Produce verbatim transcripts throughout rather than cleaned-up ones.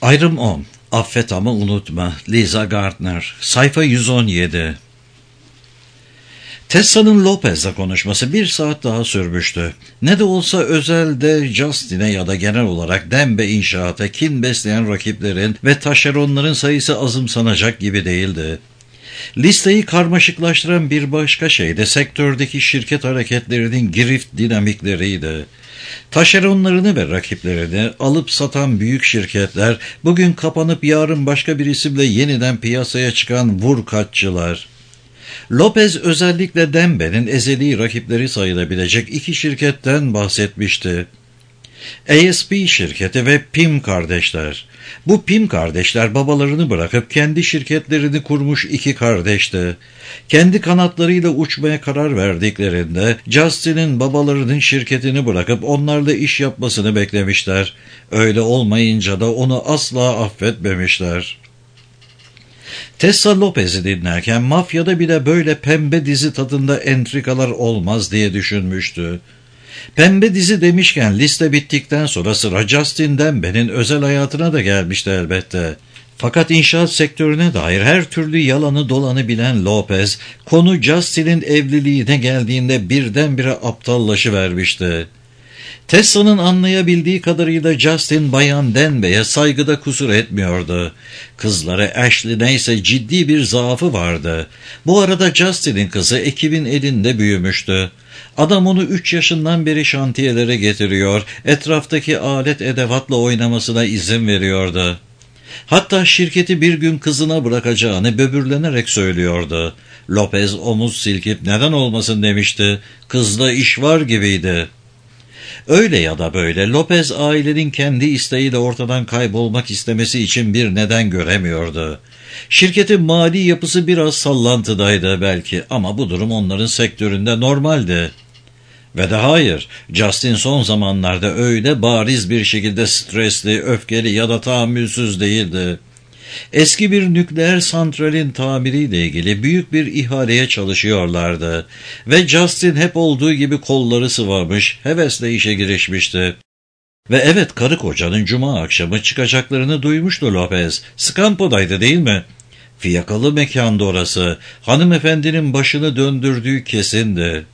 Ayrım on. Affet ama unutma. Lisa Gardner. Sayfa yüz on yedi. Tessa'nın Lopez'le konuşması bir saat daha sürmüştü. Ne de olsa özelde Justin'e ya da genel olarak Dembe inşaata kin besleyen rakiplerin ve taşeronların sayısı azımsanacak gibi değildi. Listeyi karmaşıklaştıran bir başka şey de sektördeki şirket hareketlerinin girift dinamikleriydi. Taşeronlarını ve rakiplerini alıp satan büyük şirketler, bugün kapanıp yarın başka bir isimle yeniden piyasaya çıkan vurkaççılar. Lopez özellikle Dembe'nin ezeli rakipleri sayılabilecek iki şirketten bahsetmişti. A S P şirketi ve Pim kardeşler. Bu Pim kardeşler babalarını bırakıp kendi şirketlerini kurmuş iki kardeşti. Kendi kanatlarıyla uçmaya karar verdiklerinde Justin'in babalarının şirketini bırakıp onlarla iş yapmasını beklemişler. Öyle olmayınca da onu asla affetmemişler. Tessa Lopez'i dinlerken mafyada bile böyle pembe dizi tadında entrikalar olmaz diye düşünmüştü. Pembe dizi demişken liste bittikten sonra sıra Justin Dembe'nin özel hayatına da gelmişti elbette. Fakat inşaat sektörüne dair her türlü yalanı dolanı bilen Lopez, konu Justin'in evliliğine geldiğinde birdenbire aptallaşıvermişti. Tessa'nın anlayabildiği kadarıyla Justin Bayan Dembe'ye saygıda kusur etmiyordu. Kızları Ashley neyse ciddi bir zaafı vardı. Bu arada Justin'in kızı ekibin elinde büyümüştü. Adam onu üç yaşından beri şantiyelere getiriyor, etraftaki alet edevatla oynamasına izin veriyordu. Hatta şirketi bir gün kızına bırakacağını böbürlenerek söylüyordu. Lopez omuz silkip neden olmasın demişti. Kızda iş var gibiydi. Öyle ya da böyle Lopez ailenin kendi isteğiyle ortadan kaybolmak istemesi için bir neden göremiyordu. Şirketin mali yapısı biraz sallantıdaydı belki ama bu durum onların sektöründe normaldi. Ve de hayır, Justin son zamanlarda öyle bariz bir şekilde stresli, öfkeli ya da tahammülsüz değildi. Eski bir nükleer santralin tamiriyle ilgili büyük bir ihaleye çalışıyorlardı ve Justin hep olduğu gibi kolları sıvamış, hevesle işe girişmişti. Ve evet, karı kocanın cuma akşamı çıkacaklarını duymuştu Lopez. Scampo'daydı değil mi? Fiyakalı mekandı orası. Hanımefendinin başını döndürdüğü kesindi.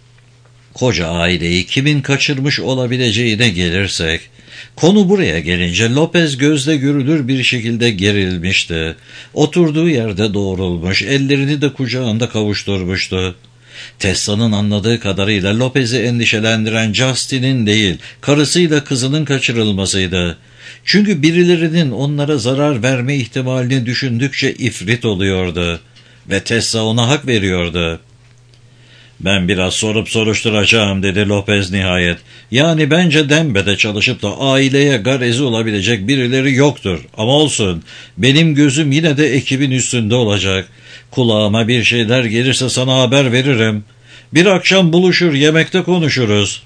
Koca aileyi kimin kaçırmış olabileceğine gelirsek, konu buraya gelince Lopez gözle görülür bir şekilde gerilmişti. Oturduğu yerde doğrulmuş, ellerini de kucağında kavuşturmuştu. Tessa'nın anladığı kadarıyla Lopez'i endişelendiren Justin'in değil, karısıyla kızının kaçırılmasıydı. Çünkü birilerinin onlara zarar verme ihtimalini düşündükçe ifrit oluyordu. Ve Tessa ona hak veriyordu. "Ben biraz sorup soruşturacağım," dedi Lopez nihayet. "Yani bence Dembe'de çalışıp da aileye garezi olabilecek birileri yoktur. Ama olsun, benim gözüm yine de ekibin üstünde olacak. Kulağıma bir şeyler gelirse sana haber veririm. Bir akşam buluşur, yemekte konuşuruz."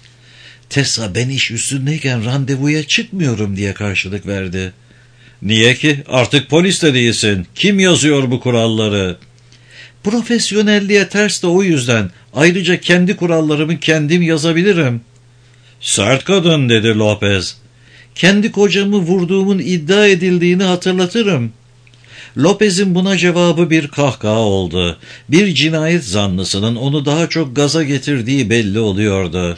Tessa, "Ben iş üstündeyken randevuya çıkmıyorum," diye karşılık verdi. "Niye ki? Artık polis de değilsin. Kim yazıyor bu kuralları?" "Profesyonelliğe ters de o yüzden. Ayrıca kendi kurallarımı kendim yazabilirim." "Sert kadın," dedi Lopez. "Kendi kocamı vurduğumun iddia edildiğini hatırlatırım." Lopez'in buna cevabı bir kahkaha oldu. Bir cinayet zanlısının onu daha çok gaza getirdiği belli oluyordu.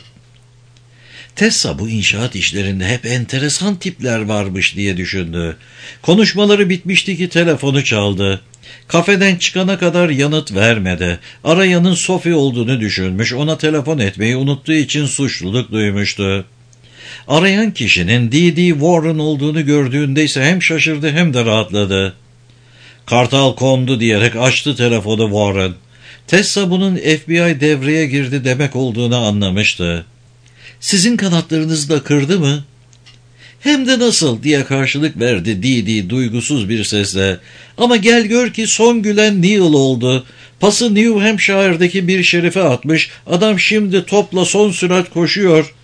Tessa, bu inşaat işlerinde hep enteresan tipler varmış diye düşündü. Konuşmaları bitmişti ki telefonu çaldı. Kafeden çıkana kadar yanıt vermedi. Arayanın Sophie olduğunu düşünmüş, ona telefon etmeyi unuttuğu için suçluluk duymuştu. Arayan kişinin D D Warren olduğunu gördüğünde ise hem şaşırdı hem de rahatladı. "Kartal kondu," diyerek açtı telefonu Warren. Tessa bunun F B I devreye girdi demek olduğunu anlamıştı. "Sizin kanatlarınızı da kırdı mı?" "Hem de nasıl," diye karşılık verdi Didi duygusuz bir sesle. "Ama gel gör ki son gülen Neil oldu. Pası New Hampshire'daki bir şerife atmış. Adam şimdi topla son sürat koşuyor."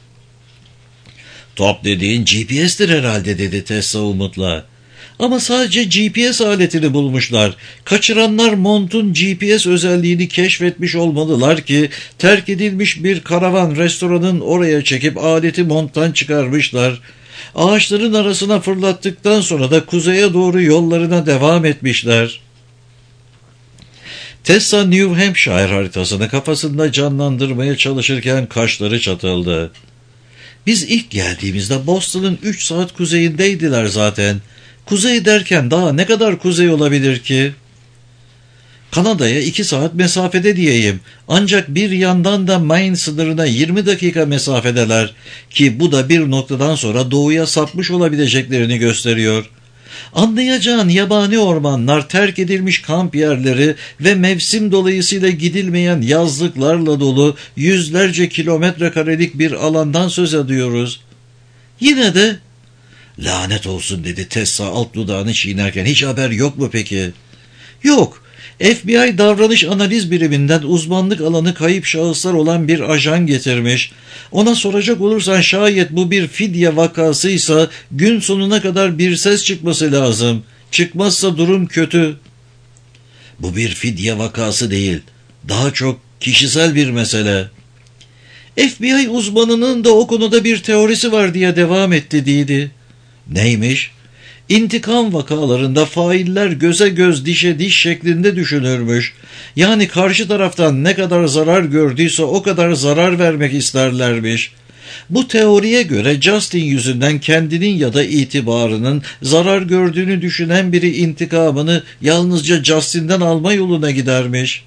"Top dediğin G P S'tir herhalde," dedi Tessa umutla. "Ama sadece G P S aletini bulmuşlar. Kaçıranlar montun G P S özelliğini keşfetmiş olmalılar ki terk edilmiş bir karavan restoranın oraya çekip aleti monttan çıkarmışlar. Ağaçların arasına fırlattıktan sonra da kuzeye doğru yollarına devam etmişler. Tessa New Hampshire haritasını kafasında canlandırmaya çalışırken kaşları çatıldı. Biz ilk geldiğimizde Boston'ın üç saat kuzeyindeydiler zaten. Kuzey derken daha ne kadar kuzey olabilir ki? Kanada'ya iki saat mesafede diyeyim. Ancak bir yandan da Maine sınırına yirmi dakika mesafedeler ki bu da bir noktadan sonra doğuya sapmış olabileceklerini gösteriyor. Anlayacağın yabani ormanlar, terk edilmiş kamp yerleri ve mevsim dolayısıyla gidilmeyen yazlıklarla dolu yüzlerce kilometre karelik bir alandan söz ediyoruz. Yine de lanet olsun dedi Tessa alt dudağını çiğnerken, hiç haber yok mu peki? Yok. F B I davranış analiz biriminden uzmanlık alanı kayıp şahıslar olan bir ajan getirmiş. Ona soracak olursan şayet bu bir fidye vakasıysa gün sonuna kadar bir ses çıkması lazım. Çıkmazsa durum kötü. Bu bir fidye vakası değil. Daha çok kişisel bir mesele. F B I uzmanının da o konuda bir teorisi var diye devam etti Didi. Neymiş? İntikam vakalarında failler göze göz dişe diş şeklinde düşünürmüş. Yani karşı taraftan ne kadar zarar gördüyse o kadar zarar vermek isterlermiş. Bu teoriye göre Justin yüzünden kendinin ya da itibarının zarar gördüğünü düşünen biri intikamını yalnızca Justin'den alma yoluna gidermiş.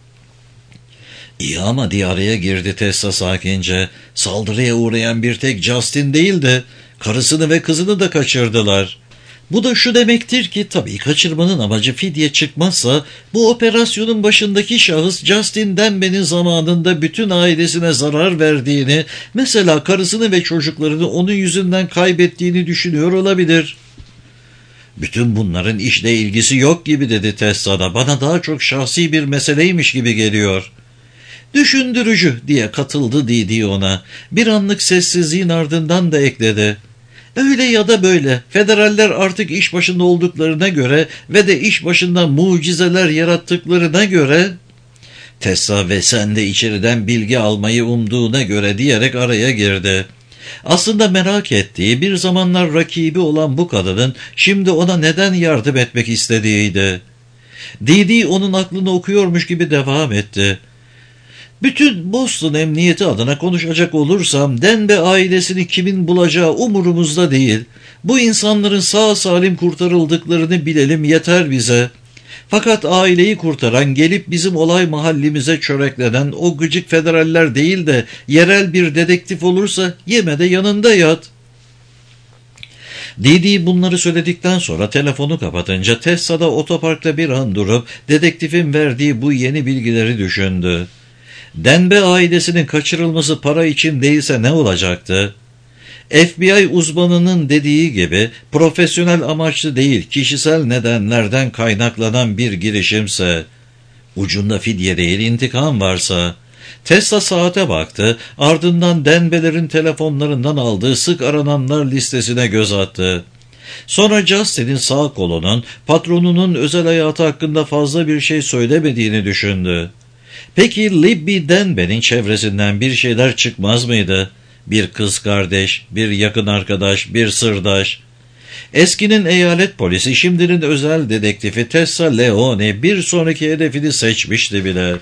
İyi ama diye araya girdi Tessa sakince. Saldırıya uğrayan bir tek Justin değil de karısını ve kızını da kaçırdılar. Bu da şu demektir ki tabii kaçırmanın amacı fidye çıkmazsa bu operasyonun başındaki şahıs Justin Denbe'nin zamanında bütün ailesine zarar verdiğini, mesela karısını ve çocuklarını onun yüzünden kaybettiğini düşünüyor olabilir. Bütün bunların işle ilgisi yok gibi dedi Tessa'da. Bana daha çok şahsi bir meseleymiş gibi geliyor. Düşündürücü diye katıldı Didi ona. Bir anlık sessizliğin ardından da ekledi. Öyle ya da böyle federaller artık iş başında olduklarına göre ve de iş başında mucizeler yarattıklarına göre Tessa ve sen de içeriden bilgi almayı umduğuna göre diyerek araya girdi. Aslında merak ettiği, bir zamanlar rakibi olan bu kadının şimdi ona neden yardım etmek istediğiydi. Didi onun aklını okuyormuş gibi devam etti. Bütün Boston emniyeti adına konuşacak olursam Denbe ailesini kimin bulacağı umurumuzda değil. Bu insanların sağ salim kurtarıldıklarını bilelim yeter bize. Fakat aileyi kurtaran, gelip bizim olay mahallimize çöreklenen o gıcık federaller değil de yerel bir dedektif olursa yeme de yanında yat. Didi bunları söyledikten sonra telefonu kapatınca Tessa'da otoparkta bir an durup dedektifin verdiği bu yeni bilgileri düşündü. Denbe ailesinin kaçırılması para için değilse ne olacaktı? F B I uzmanının dediği gibi profesyonel amaçlı değil, kişisel nedenlerden kaynaklanan bir girişimse, ucunda fidye değil intikam varsa, Tessa saate baktı, ardından Denbe'lerin telefonlarından aldığı sık arananlar listesine göz attı. Sonra Justin'in sağ kolunun patronunun özel hayatı hakkında fazla bir şey söylemediğini düşündü. Peki Libby Denbe'nin çevresinden bir şeyler çıkmaz mıydı? Bir kız kardeş, bir yakın arkadaş, bir sırdaş. Eskinin eyalet polisi, şimdinin özel dedektifi Tessa Leone bir sonraki hedefini seçmişti bile.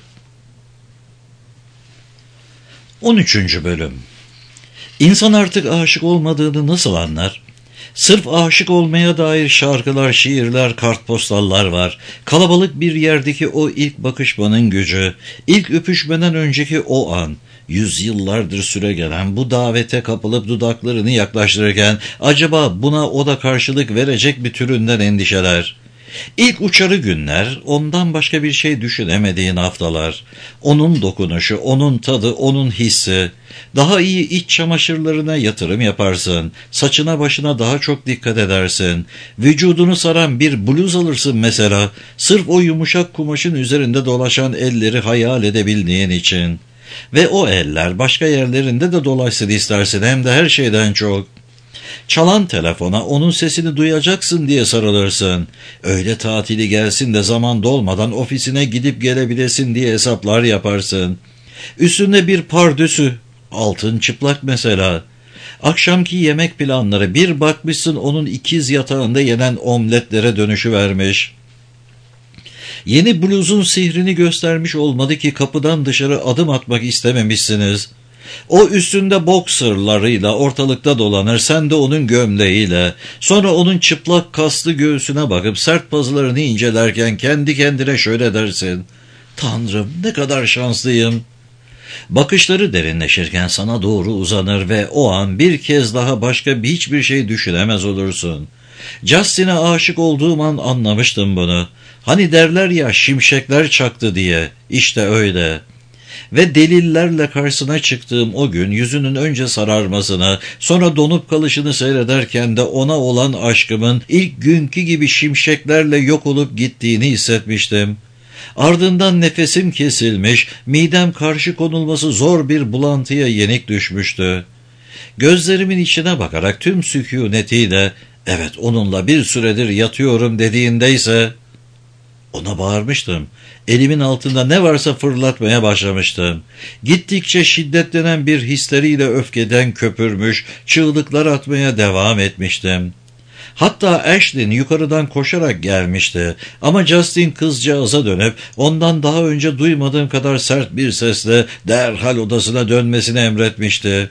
on üçüncü Bölüm. İnsan artık aşık olmadığını nasıl anlar? Sırf aşık olmaya dair şarkılar, şiirler, kartpostallar var. Kalabalık bir yerdeki o ilk bakışmanın gücü, ilk öpüşmeden önceki o an, yüzyıllardır süregelen bu davete kapılıp dudaklarını yaklaştırırken acaba buna o da karşılık verecek bir türünden endişeler. İlk uçarı günler, ondan başka bir şey düşünemediğin haftalar. Onun dokunuşu, onun tadı, onun hissi. Daha iyi iç çamaşırlarına yatırım yaparsın. Saçına başına daha çok dikkat edersin. Vücudunu saran bir bluz alırsın mesela. Sırf o yumuşak kumaşın üzerinde dolaşan elleri hayal edebildiğin için. Ve o eller başka yerlerinde de dolaşsın istersin, hem de her şeyden çok. Çalan telefona onun sesini duyacaksın diye sarılırsın. Öğle tatili gelsin de zaman dolmadan ofisine gidip gelebilesin diye hesaplar yaparsın. Üstünde bir pardösü, altın çıplak mesela. Akşamki yemek planları, bir bakmışsın onun ikiz yatağında yenen omletlere dönüşüvermiş. Yeni bluzun sihrini göstermiş olmadı ki kapıdan dışarı adım atmak istememişsiniz. O üstünde boksırlarıyla ortalıkta dolanır, sen de onun gömleğiyle. Sonra onun çıplak kaslı göğsüne bakıp sert pazılarını incelerken kendi kendine şöyle dersin: Tanrım, ne kadar şanslıyım. Bakışları derinleşirken sana doğru uzanır ve o an bir kez daha başka bir hiçbir şey düşünemez olursun. Justin'e aşık olduğum an anlamıştım bunu. Hani derler ya, şimşekler çaktı diye. İşte öyle. Ve delillerle karşısına çıktığım o gün yüzünün önce sararmasını, sonra donup kalışını seyrederken de ona olan aşkımın ilk günkü gibi şimşeklerle yok olup gittiğini hissetmiştim. Ardından nefesim kesilmiş, midem karşı konulması zor bir bulantıya yenik düşmüştü. Gözlerimin içine bakarak tüm sükûnetiyle, evet onunla bir süredir yatıyorum dediğindeyse, ona bağırmıştım. Elimin altında ne varsa fırlatmaya başlamıştım. Gittikçe şiddetlenen bir histeriyle öfkeden köpürmüş, çığlıklar atmaya devam etmiştim. Hatta Ashlyn yukarıdan koşarak gelmişti ama Justin kızcağıza dönüp ondan daha önce duymadığım kadar sert bir sesle derhal odasına dönmesini emretmişti.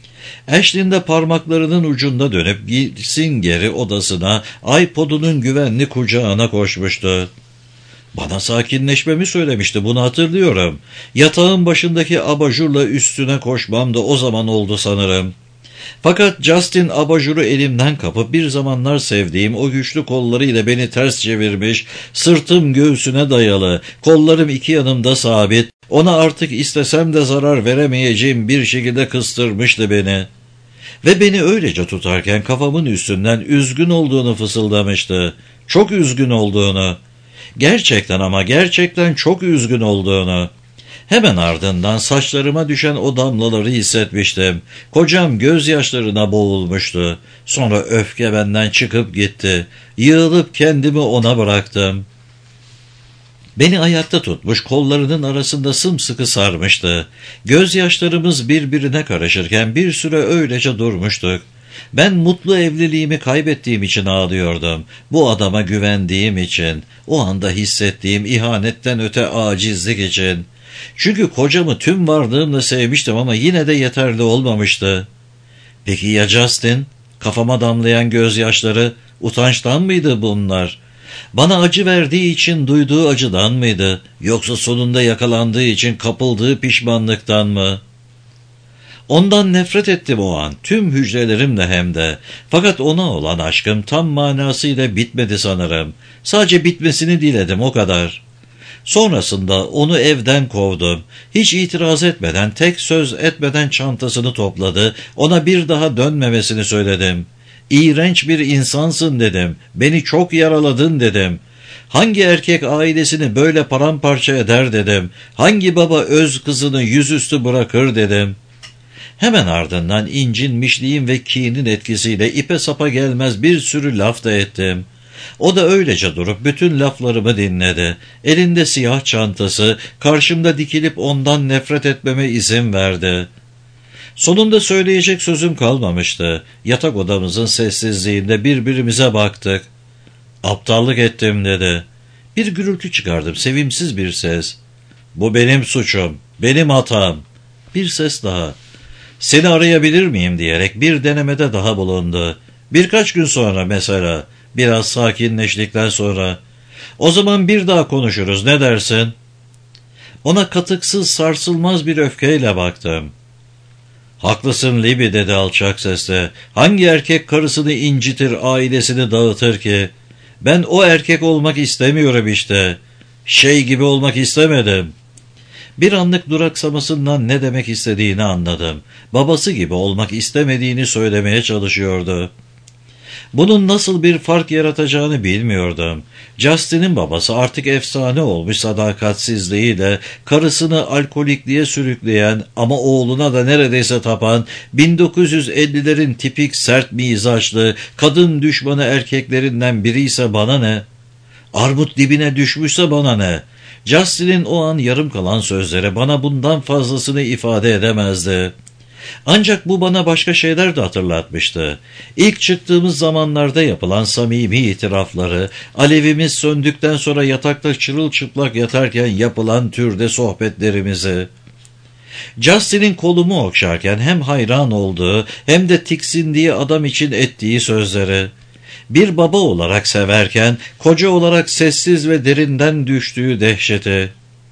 Ashlyn de parmaklarının ucunda dönüp gitsin geri odasına, iPod'unun güvenli kucağına koşmuştu. Bana sakinleşmemi söylemişti, bunu hatırlıyorum. Yatağın başındaki abajurla üstüne koşmam da o zaman oldu sanırım. Fakat Justin abajuru elimden kapıp bir zamanlar sevdiğim o güçlü kollarıyla beni ters çevirmiş, sırtım göğsüne dayalı, kollarım iki yanımda sabit, ona artık istesem de zarar veremeyeceğim bir şekilde kıstırmıştı beni. Ve beni öylece tutarken kafamın üstünden üzgün olduğunu fısıldamıştı. Çok üzgün olduğunu. Gerçekten ama gerçekten çok üzgün olduğunu. Hemen ardından saçlarıma düşen o damlaları hissetmiştim. Kocam gözyaşlarına boğulmuştu. Sonra öfke benden çıkıp gitti. Yığılıp kendimi ona bıraktım. Beni ayakta tutmuş, kollarının arasında sımsıkı sarmıştı. Gözyaşlarımız birbirine karışırken bir süre öylece durmuştuk. Ben mutlu evliliğimi kaybettiğim için ağlıyordum. Bu adama güvendiğim için, o anda hissettiğim ihanetten öte acizlik için. Çünkü kocamı tüm varlığımla sevmiştim ama yine de yeterli olmamıştı. Peki ya Justin? Kafama damlayan gözyaşları, utançtan mıydı bunlar? Bana acı verdiği için duyduğu acıdan mıydı? Yoksa sonunda yakalandığı için kapıldığı pişmanlıktan mı? Ondan nefret ettim o an, tüm hücrelerimle hem de. Fakat ona olan aşkım tam manasıyla bitmedi sanırım. Sadece bitmesini diledim, o kadar. Sonrasında onu evden kovdum. Hiç itiraz etmeden, tek söz etmeden çantasını topladı. Ona bir daha dönmemesini söyledim. İğrenç bir insansın dedim. Beni çok yaraladın dedim. Hangi erkek ailesini böyle paramparça eder dedim. Hangi baba öz kızını yüzüstü bırakır dedim. Hemen ardından incinmişliğim ve kinin etkisiyle ipe sapa gelmez bir sürü laf da ettim. O da öylece durup bütün laflarımı dinledi. Elinde siyah çantası, karşımda dikilip ondan nefret etmeme izin verdi. Sonunda söyleyecek sözüm kalmamıştı. Yatak odamızın sessizliğinde birbirimize baktık. Aptallık ettim dedi. Bir gürültü çıkardım, sevimsiz bir ses. Bu benim suçum, benim hatam. Bir ses daha. Seni arayabilir miyim diyerek bir denemede daha bulundu. Birkaç gün sonra mesela, biraz sakinleştikten sonra. O zaman bir daha konuşuruz, ne dersin? Ona katıksız, sarsılmaz bir öfkeyle baktım. Haklısın Libby dedi alçak sesle. Hangi erkek karısını incitir, ailesini dağıtır ki? Ben o erkek olmak istemiyorum işte. Şey gibi olmak istemedim. Bir anlık duraksamasından ne demek istediğini anladım. Babası gibi olmak istemediğini söylemeye çalışıyordu. Bunun nasıl bir fark yaratacağını bilmiyordum. Justin'in babası artık efsane olmuş sadakatsizliğiyle karısını alkolikliğe sürükleyen ama oğluna da neredeyse tapan bin dokuz yüz ellilerin tipik sert mizaçlı kadın düşmanı erkeklerinden biri ise bana ne? Armut dibine düşmüşse bana ne? Justin'in o an yarım kalan sözleri bana bundan fazlasını ifade edemezdi. Ancak bu bana başka şeyler de hatırlatmıştı. İlk çıktığımız zamanlarda yapılan samimi itirafları, alevimiz söndükten sonra yatakta çırılçıplak yatarken yapılan türde sohbetlerimizi. Justin'in kolumu okşarken hem hayran olduğu hem de tiksindiği adam için ettiği sözleri. Bir baba olarak severken koca olarak sessiz ve derinden düştüğü dehşeti.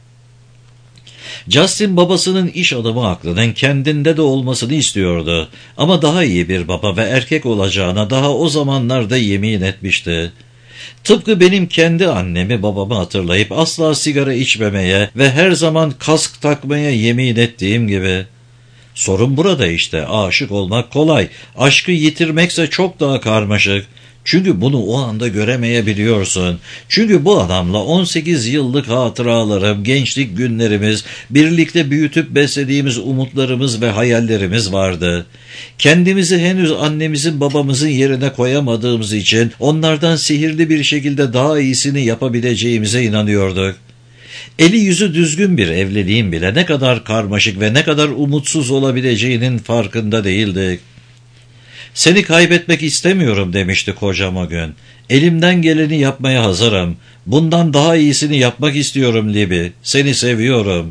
Justin babasının iş adamı aklının kendinde de olmasını istiyordu. Ama daha iyi bir baba ve erkek olacağına daha o zamanlarda yemin etmişti. Tıpkı benim kendi annemi babamı hatırlayıp asla sigara içmemeye ve her zaman kask takmaya yemin ettiğim gibi. Sorun burada işte, aşık olmak kolay, aşkı yitirmekse çok daha karmaşık. Çünkü bunu o anda göremeyebiliyorsun. Çünkü bu adamla on sekiz yıllık hatıralarım, gençlik günlerimiz, birlikte büyütüp beslediğimiz umutlarımız ve hayallerimiz vardı. Kendimizi henüz annemizin babamızın yerine koyamadığımız için onlardan sihirli bir şekilde daha iyisini yapabileceğimize inanıyorduk. Eli yüzü düzgün bir evliliğin bile ne kadar karmaşık ve ne kadar umutsuz olabileceğinin farkında değildik. Seni kaybetmek istemiyorum demişti kocam o gün. Elimden geleni yapmaya hazırım. Bundan daha iyisini yapmak istiyorum Libby. Seni seviyorum.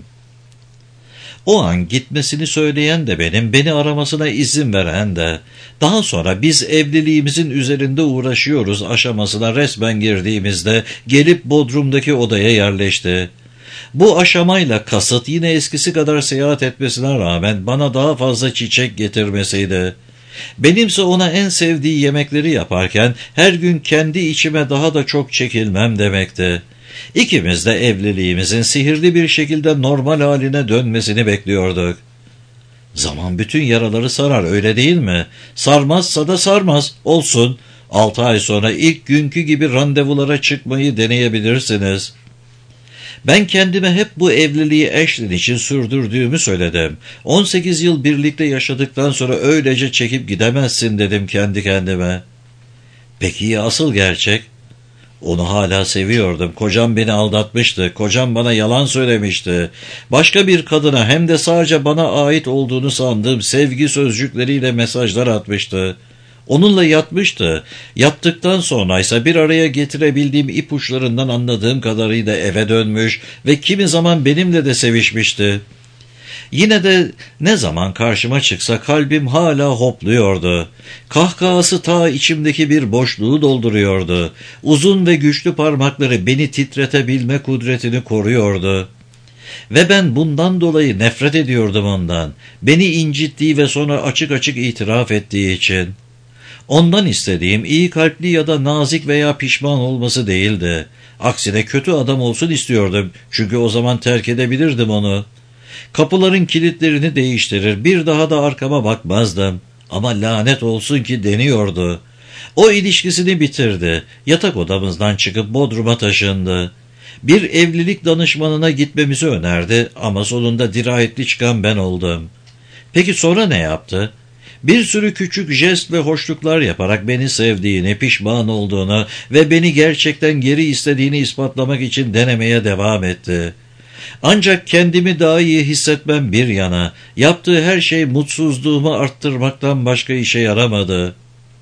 O an gitmesini söyleyen de benim, beni aramasına izin veren de. Daha sonra biz evliliğimizin üzerinde uğraşıyoruz aşamasına resmen girdiğimizde gelip Bodrum'daki odaya yerleşti. Bu aşamayla kasıt yine eskisi kadar seyahat etmesine rağmen bana daha fazla çiçek getirmesiydi. Benimse ona en sevdiği yemekleri yaparken her gün kendi içime daha da çok çekilmem demekti. İkimiz de evliliğimizin sihirli bir şekilde normal haline dönmesini bekliyorduk. Zaman bütün yaraları sarar, öyle değil mi? Sarmazsa da sarmaz, olsun. Altı ay sonra ilk günkü gibi randevulara çıkmayı deneyebilirsiniz. Ben kendime hep bu evliliği Ashley için sürdürdüğümü söyledim. on sekiz yıl birlikte yaşadıktan sonra öylece çekip gidemezsin dedim kendi kendime. Peki ya asıl gerçek? Onu hala seviyordum. Kocam beni aldatmıştı. Kocam bana yalan söylemişti. Başka bir kadına, hem de sadece bana ait olduğunu sandığım sevgi sözcükleriyle mesajlar atmıştı. Onunla yatmıştı. Yattıktan sonraysa bir araya getirebildiğim ipuçlarından anladığım kadarıyla eve dönmüş ve kimi zaman benimle de sevişmişti. Yine de ne zaman karşıma çıksa kalbim hala hopluyordu. Kahkahası ta içimdeki bir boşluğu dolduruyordu. Uzun ve güçlü parmakları beni titretebilme kudretini koruyordu. Ve ben bundan dolayı nefret ediyordum ondan. Beni incittiği ve sonra açık açık itiraf ettiği için. Ondan istediğim iyi kalpli ya da nazik veya pişman olması değildi. Aksine kötü adam olsun istiyordum. Çünkü o zaman terk edebilirdim onu. Kapıların kilitlerini değiştirir, bir daha da arkama bakmazdım. Ama lanet olsun ki deniyordu. O ilişkisini bitirdi. Yatak odamızdan çıkıp Bodrum'a taşındı. Bir evlilik danışmanına gitmemizi önerdi ama sonunda dirayetli çıkan ben oldum. Peki sonra ne yaptı? Bir sürü küçük jest ve hoşluklar yaparak beni sevdiğini, pişman olduğunu ve beni gerçekten geri istediğini ispatlamak için denemeye devam etti. Ancak kendimi daha iyi hissetmem bir yana, yaptığı her şey mutsuzluğumu arttırmaktan başka işe yaramadı.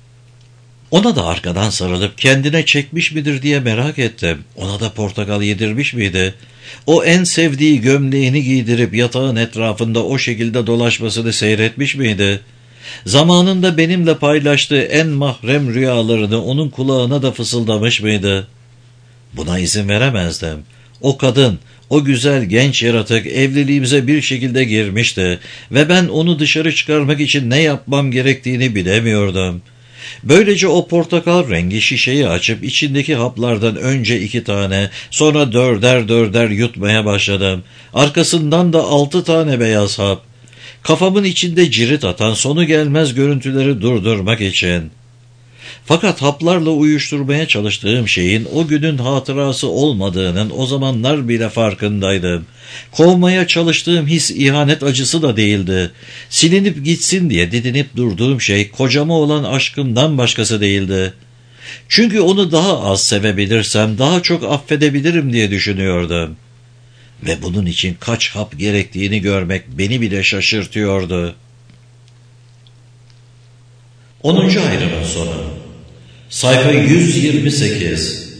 Ona da arkadan sarılıp kendine çekmiş midir diye merak ettim. Ona da portakal yedirmiş miydi? O en sevdiği gömleğini giydirip yatağın etrafında o şekilde dolaşmasını seyretmiş miydi? Zamanında benimle paylaştığı en mahrem rüyalarını onun kulağına da fısıldamış mıydı? Buna izin veremezdim. O kadın, o güzel genç yaratık evliliğimize bir şekilde girmişti ve ben onu dışarı çıkarmak için ne yapmam gerektiğini bilemiyordum. Böylece o portakal rengi şişeyi açıp içindeki haplardan önce iki tane, sonra dörder dörder yutmaya başladım. Arkasından da altı tane beyaz hap. Kafamın içinde cirit atan sonu gelmez görüntüleri durdurmak için. Fakat haplarla uyuşturmaya çalıştığım şeyin o günün hatırası olmadığının o zamanlar bile farkındaydım. Kovmaya çalıştığım his ihanet acısı da değildi. Silinip gitsin diye didinip durduğum şey kocama olan aşkımdan başkası değildi. Çünkü onu daha az sevebilirsem daha çok affedebilirim diye düşünüyordum. Ve bunun için kaç hap gerektiğini görmek beni bile şaşırtıyordu. onuncu ayrımın sonu. Sayfa yüz yirmi sekiz.